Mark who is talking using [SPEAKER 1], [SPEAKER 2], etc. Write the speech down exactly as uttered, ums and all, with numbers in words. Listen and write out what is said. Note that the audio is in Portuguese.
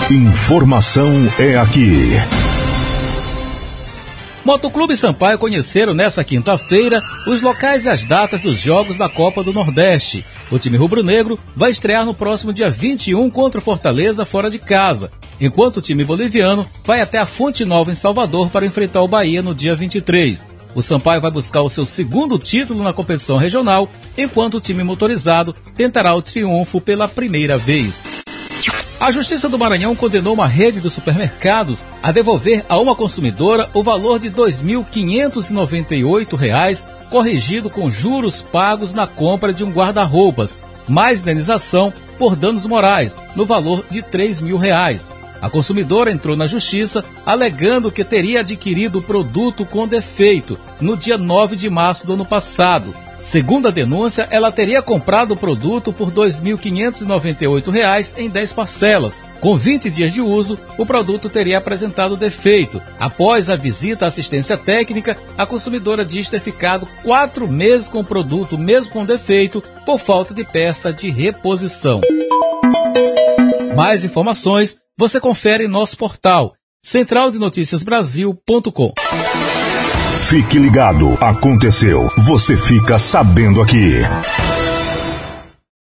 [SPEAKER 1] Informação é aqui.
[SPEAKER 2] Motoclube Sampaio conheceram nesta quinta-feira os locais e as datas dos jogos da Copa do Nordeste. O time rubro-negro vai estrear no próximo dia vinte e um contra o Fortaleza fora de casa, enquanto o time boliviano vai até a Fonte Nova em Salvador para enfrentar o Bahia no dia vinte e três. O Sampaio vai buscar o seu segundo título na competição regional, enquanto o time motorizado tentará o triunfo pela primeira vez. A Justiça do Maranhão condenou uma rede de supermercados a devolver a uma consumidora o valor de dois mil quinhentos e noventa e oito reais, corrigido com juros pagos na compra de um guarda-roupas, mais indenização por danos morais, no valor de três mil reais. A consumidora entrou na justiça alegando que teria adquirido o produto com defeito no dia nove de março do ano passado. Segundo a denúncia, ela teria comprado o produto por dois mil quinhentos e noventa e oito reais em dez parcelas. Com vinte dias de uso, o produto teria apresentado defeito. Após a visita à assistência técnica, a consumidora diz ter ficado quatro meses com o produto, mesmo com defeito, por falta de peça de reposição. Mais informações você confere em nosso portal central de noticias brasil ponto com.
[SPEAKER 1] Fique ligado, aconteceu, você fica sabendo aqui.